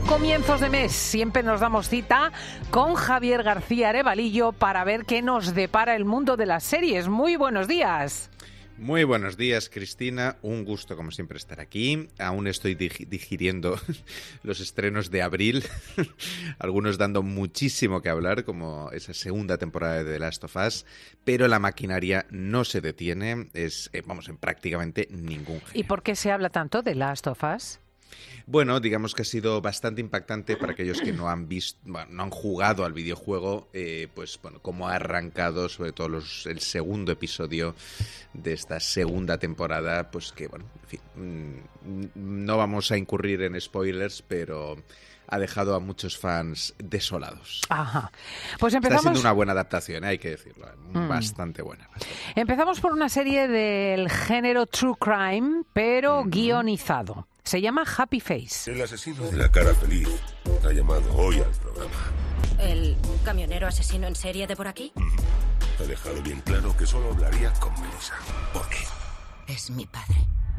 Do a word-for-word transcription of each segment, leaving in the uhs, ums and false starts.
comienzos de mes siempre nos damos cita con Javier García Arevalillo para ver qué nos depara el mundo de las series. Muy buenos días. Muy buenos días, Cristina. Un gusto, como siempre, estar aquí. Aún estoy dig- digiriendo los estrenos de abril, algunos dando muchísimo que hablar, como esa segunda temporada de The Last of Us, pero la maquinaria no se detiene, es, eh, vamos, en prácticamente ningún género. ¿Y por qué se habla tanto de The Last of Us? Bueno, digamos que ha sido bastante impactante para aquellos que no han visto, bueno, no han jugado al videojuego, eh, pues bueno, cómo ha arrancado, sobre todo los, el segundo episodio de esta segunda temporada, pues que bueno, en fin, mmm, no vamos a incurrir en spoilers, pero ha dejado a muchos fans desolados. Ajá. Pues empezamos... Está siendo una buena adaptación, ¿eh? Hay que decirlo, mm. bastante buena. Bastante. Empezamos por una serie del género True Crime, pero mm-hmm. guionizado. Se llama Happy Face. El asesino de la cara feliz ha llamado hoy al programa. ¿El camionero asesino en serie de por aquí? Mm-hmm. Ha dejado bien claro que solo hablaría con Melissa. ¿Por qué? Es mi padre.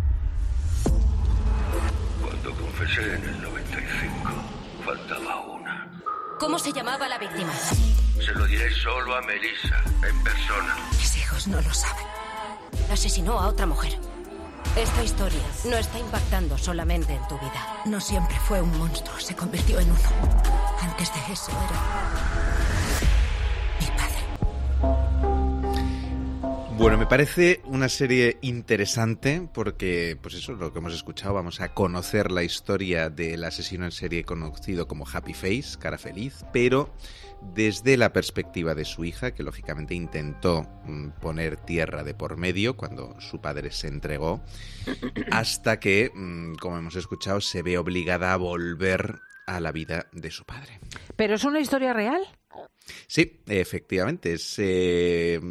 Cuando confesé en el noventa y cinco, faltaba una. ¿Cómo se llamaba la víctima? Se lo diré solo a Melissa, en persona. Mis hijos no lo saben. Asesinó a otra mujer. Esta historia no está impactando solamente en tu vida. No siempre fue un monstruo, se convirtió en uno. Antes de eso era mi padre. Bueno, me parece una serie interesante porque, pues eso es lo que hemos escuchado. Vamos a conocer la historia del asesino en serie conocido como Happy Face, cara feliz, pero desde la perspectiva de su hija, que lógicamente intentó mm, poner tierra de por medio cuando su padre se entregó, hasta que, mm, como hemos escuchado, se ve obligada a volver a la vida de su padre. ¿Pero es una historia real? Sí, efectivamente. Es... Eh,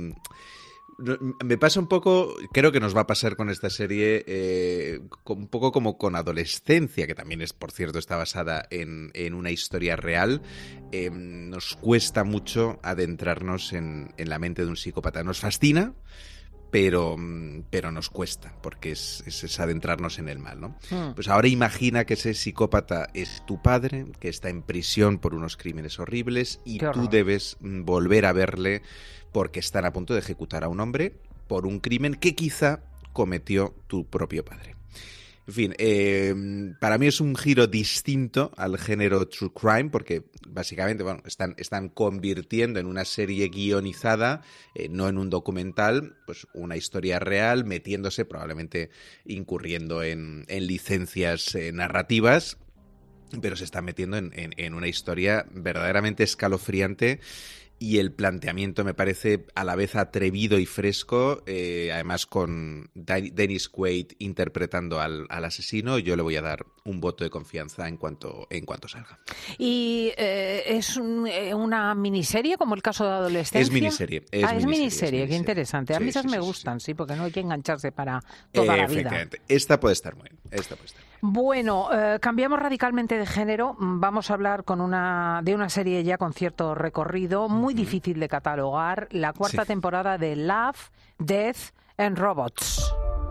Me pasa un poco, creo que nos va a pasar con esta serie, eh, un poco como con Adolescencia, que también es, por cierto, está basada en, en una historia real. Eh, nos cuesta mucho adentrarnos en, en la mente de un psicópata. Nos fascina, pero, pero nos cuesta, porque es, es, es adentrarnos en el mal, ¿no? Mm. Pues ahora imagina que ese psicópata es tu padre, que está en prisión por unos crímenes horribles y tú debes volver a verle porque están a punto de ejecutar a un hombre por un crimen que quizá cometió tu propio padre. En fin, eh, para mí es un giro distinto al género True Crime porque básicamente bueno, están, están convirtiendo en una serie guionizada, eh, no en un documental, pues una historia real, metiéndose, probablemente incurriendo en, en licencias eh, narrativas, pero se está metiendo en, en, en una historia verdaderamente escalofriante. Y el planteamiento me parece a la vez atrevido y fresco, eh, además con Dennis Quaid interpretando al, al asesino. Yo le voy a dar un voto de confianza en cuanto, en cuanto salga. ¿Y eh, es un, eh, una miniserie como el caso de Adolescencia? Es miniserie. Es ah, es miniserie, miniserie, es qué interesante. A sí, mí esas sí, me sí, gustan, sí. sí, porque no hay que engancharse para toda eh, la vida. Esta puede estar muy bien. Esta puede estar. Bueno, eh, cambiamos radicalmente de género. Vamos a hablar con una de una serie ya con cierto recorrido, muy uh-huh. difícil de catalogar, la cuarta sí. temporada de Love, Death and Robots.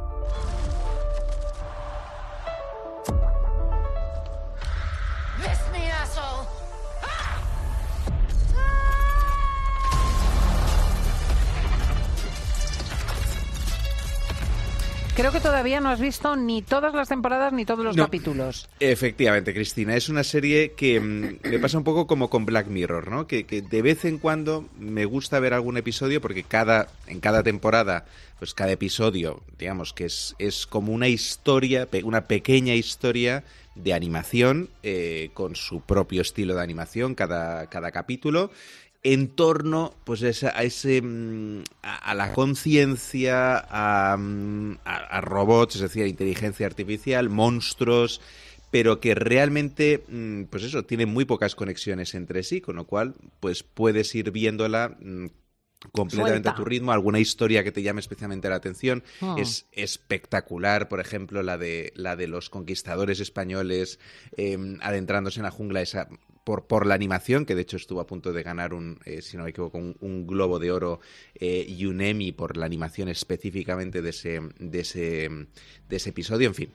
Creo que todavía no has visto ni todas las temporadas ni todos los no, capítulos. Efectivamente, Cristina. Es una serie que mmm, me pasa un poco como con Black Mirror, ¿no? Que, que de vez en cuando me gusta ver algún episodio porque cada en cada temporada, pues cada episodio, digamos que es, es como una historia, una pequeña historia de animación eh, con su propio estilo de animación cada, cada capítulo. En torno pues esa, a ese a, a la conciencia, a, a, a robots, es decir, a inteligencia artificial, monstruos, pero que realmente pues eso, tienen muy pocas conexiones entre sí, con lo cual pues puedes ir viéndola completamente Suelta. a tu ritmo. Alguna historia que te llame especialmente la atención. Oh. Es espectacular, por ejemplo, la de la de los conquistadores españoles eh, adentrándose en la jungla, esa por, por la animación, que de hecho estuvo a punto de ganar un, eh, si no me equivoco, un, un Globo de Oro eh, y un Emmy por la animación específicamente de ese, de ese, de ese episodio. En fin,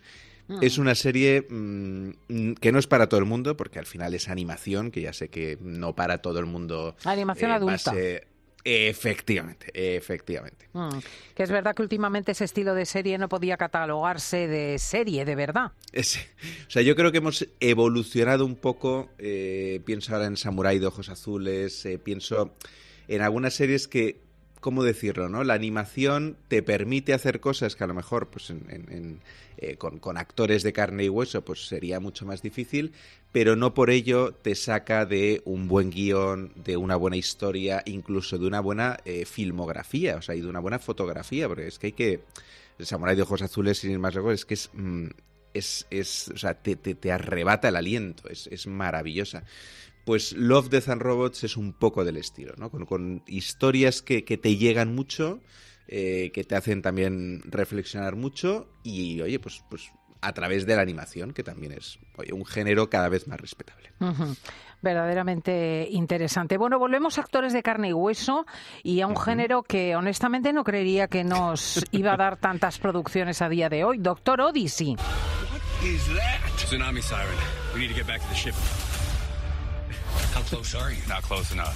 Mm. Es una serie mmm, que no es para todo el mundo, porque al final es animación, que ya sé que no para todo el mundo. Animación eh, adulta. Base... Efectivamente, efectivamente. Mm, que es verdad que últimamente ese estilo de serie no podía catalogarse de serie, de verdad. Es, o sea, yo creo que hemos evolucionado un poco. Eh, pienso ahora en Samurai de Ojos Azules, eh, pienso en algunas series que, ¿cómo decirlo, no? La animación te permite hacer cosas que a lo mejor, pues, en, en, en, eh, con, con actores de carne y hueso, pues sería mucho más difícil, pero no por ello te saca de un buen guión, de una buena historia, incluso de una buena eh, filmografía, o sea, y de una buena fotografía, porque es que hay que... El Samurai de Ojos Azules, sin ir más lejos, es que es... Mm, es, es o sea, te, te, te arrebata el aliento, es, es maravillosa. Pues Love, Death and Robots es un poco del estilo, ¿no? Con, con historias que, que te llegan mucho, eh, que te hacen también reflexionar mucho y, oye, pues, pues a través de la animación, que también es, oye, un género cada vez más respetable. Uh-huh. Verdaderamente interesante. Bueno, volvemos a actores de carne y hueso y a un uh-huh. género que honestamente no creería que nos iba a dar tantas producciones a día de hoy. Doctor Odyssey. What is that? Tsunami siren. We need to get back to the ship. How close are you? Not close enough.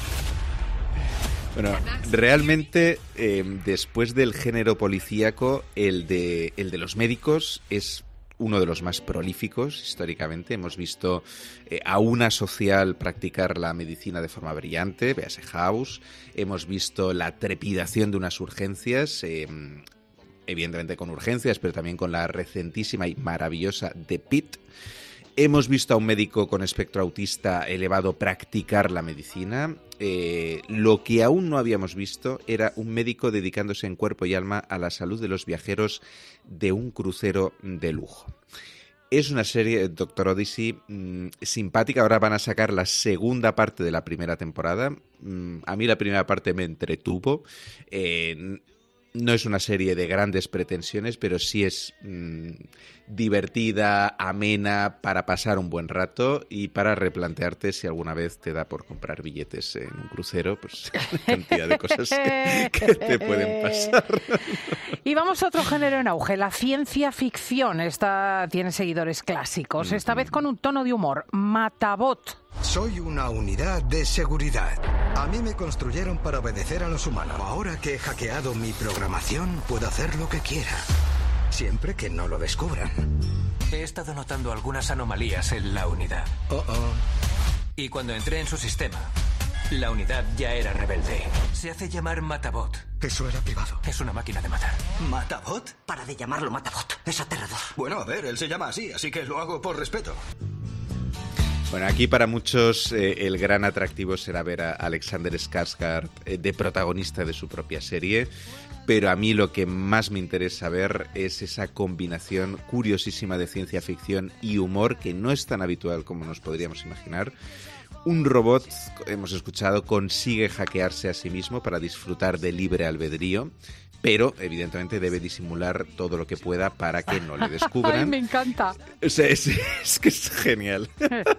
Bueno, realmente eh, después del género policíaco, el de, el de los médicos es uno de los más prolíficos históricamente. Hemos visto eh, a una social practicar la medicina de forma brillante, véase House. Hemos visto la trepidación de unas urgencias, eh, evidentemente con urgencias, pero también con la recentísima y maravillosa The Pitt. Hemos visto a un médico con espectro autista elevado practicar la medicina. Eh, lo que aún no habíamos visto era un médico dedicándose en cuerpo y alma a la salud de los viajeros de un crucero de lujo. Es una serie, Doctor Odyssey, mmm, simpática. Ahora van a sacar la segunda parte de la primera temporada. Mm, a mí la primera parte me entretuvo. Eh, No es una serie de grandes pretensiones, pero sí es mmm, divertida, amena, para pasar un buen rato y para replantearte si alguna vez te da por comprar billetes en un crucero, pues cantidad de cosas que, que te pueden pasar. Y vamos a otro género en auge, la ciencia ficción. Esta tiene seguidores clásicos, esta vez con un tono de humor. Matabot. Soy una unidad de seguridad. A mí me construyeron para obedecer a los humanos. Ahora que he hackeado mi programación, puedo hacer lo que quiera. Siempre que no lo descubran. He estado notando algunas anomalías en la unidad. Oh, oh. Y cuando entré en su sistema, la unidad ya era rebelde. Se hace llamar Matabot. Eso era privado. Es una máquina de matar. ¿Matabot? Para de llamarlo Matabot. Es aterrador. Bueno, a ver, él se llama así, así que lo hago por respeto. Bueno, aquí para muchos eh, el gran atractivo será ver a Alexander Skarsgård eh, de protagonista de su propia serie, pero a mí lo que más me interesa ver es esa combinación curiosísima de ciencia ficción y humor que no es tan habitual como nos podríamos imaginar. Un robot, hemos escuchado, consigue hackearse a sí mismo para disfrutar de libre albedrío, pero evidentemente debe disimular todo lo que pueda para que no le descubran. ¡Ay, me encanta! O sea, es, es que es genial.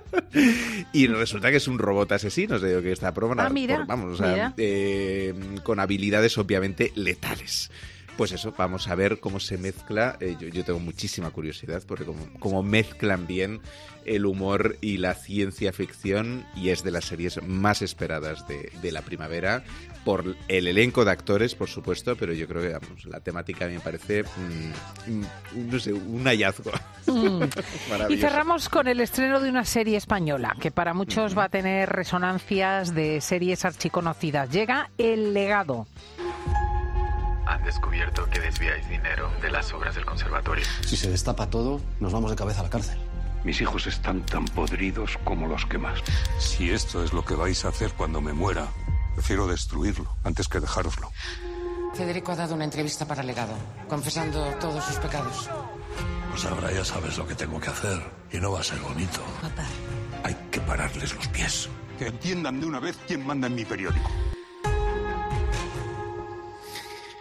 Y resulta que es un robot asesino, o sea, que está programado, ah, mira, por, vamos, o sea, eh, con habilidades obviamente letales. Pues eso, vamos a ver cómo se mezcla. Eh, yo, yo tengo muchísima curiosidad porque como, como mezclan bien el humor y la ciencia ficción, y es de las series más esperadas de, de la primavera, por el elenco de actores, por supuesto, pero yo creo que vamos, la temática a mí me parece, mmm, no sé, un hallazgo. Mm. Y cerramos con el estreno de una serie española, que para muchos mm. va a tener resonancias de series archiconocidas. Llega El Legado. Han descubierto que desviáis dinero de las obras del conservatorio. Si se destapa todo, nos vamos de cabeza a la cárcel. Mis hijos están tan podridos como los que más. Si esto es lo que vais a hacer cuando me muera, prefiero destruirlo antes que dejároslo. Federico ha dado una entrevista para El Legado, confesando todos sus pecados. Pues ahora ya sabes lo que tengo que hacer y no va a ser bonito. Papá. Hay que pararles los pies. Que entiendan de una vez quién manda en mi periódico.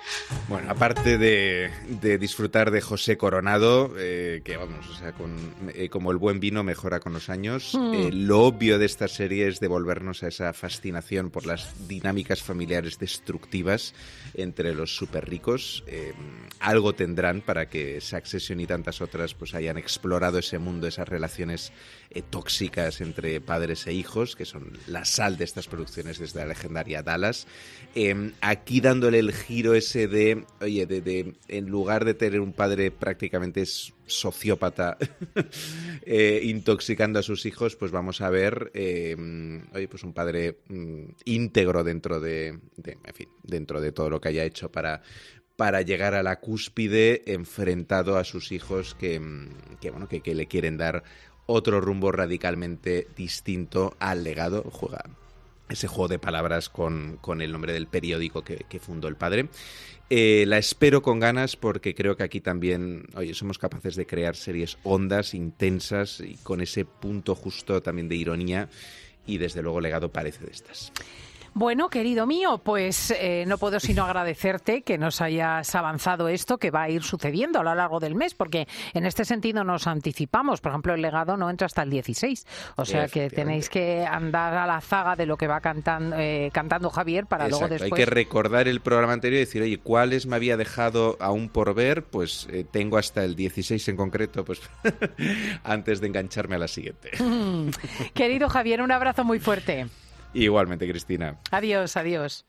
Bueno, aparte de, de disfrutar de José Coronado, eh, que vamos, o sea, con, eh, como el buen vino mejora con los años, mm. eh, lo obvio de esta serie es devolvernos a esa fascinación por las dinámicas familiares destructivas entre los súper ricos. Eh, algo tendrán para que Succession y tantas otras pues hayan explorado ese mundo, esas relaciones eh, tóxicas entre padres e hijos, que son la sal de estas producciones desde la legendaria Dallas. Eh, aquí dándole el giro ese de oye, de, de, en lugar de tener un padre prácticamente sociópata eh, intoxicando a sus hijos, pues vamos a ver eh, oye, pues un padre mm, íntegro dentro de, de, en fin, dentro de todo lo que haya hecho para, para llegar a la cúspide, enfrentado a sus hijos que, que, bueno, que, que le quieren dar otro rumbo radicalmente distinto al legado. Juega ese juego de palabras con, con el nombre del periódico que, que fundó el padre. Eh, la espero con ganas porque creo que aquí también, oye, somos capaces de crear series hondas, intensas y con ese punto justo también de ironía, y desde luego Legado parece de estas. Bueno, querido mío, pues eh, no puedo sino agradecerte que nos hayas avanzado esto que va a ir sucediendo a lo largo del mes, porque en este sentido nos anticipamos. Por ejemplo, el Legado no entra hasta el dieciséis, o sea que tenéis que andar a la zaga de lo que va cantando, eh, cantando Javier para Exacto. luego después... Hay que recordar el programa anterior y decir, oye, ¿cuáles me había dejado aún por ver? Pues eh, tengo hasta el dieciséis en concreto, pues antes de engancharme a la siguiente. Querido Javier, un abrazo muy fuerte. Igualmente, Cristina. Adiós, adiós.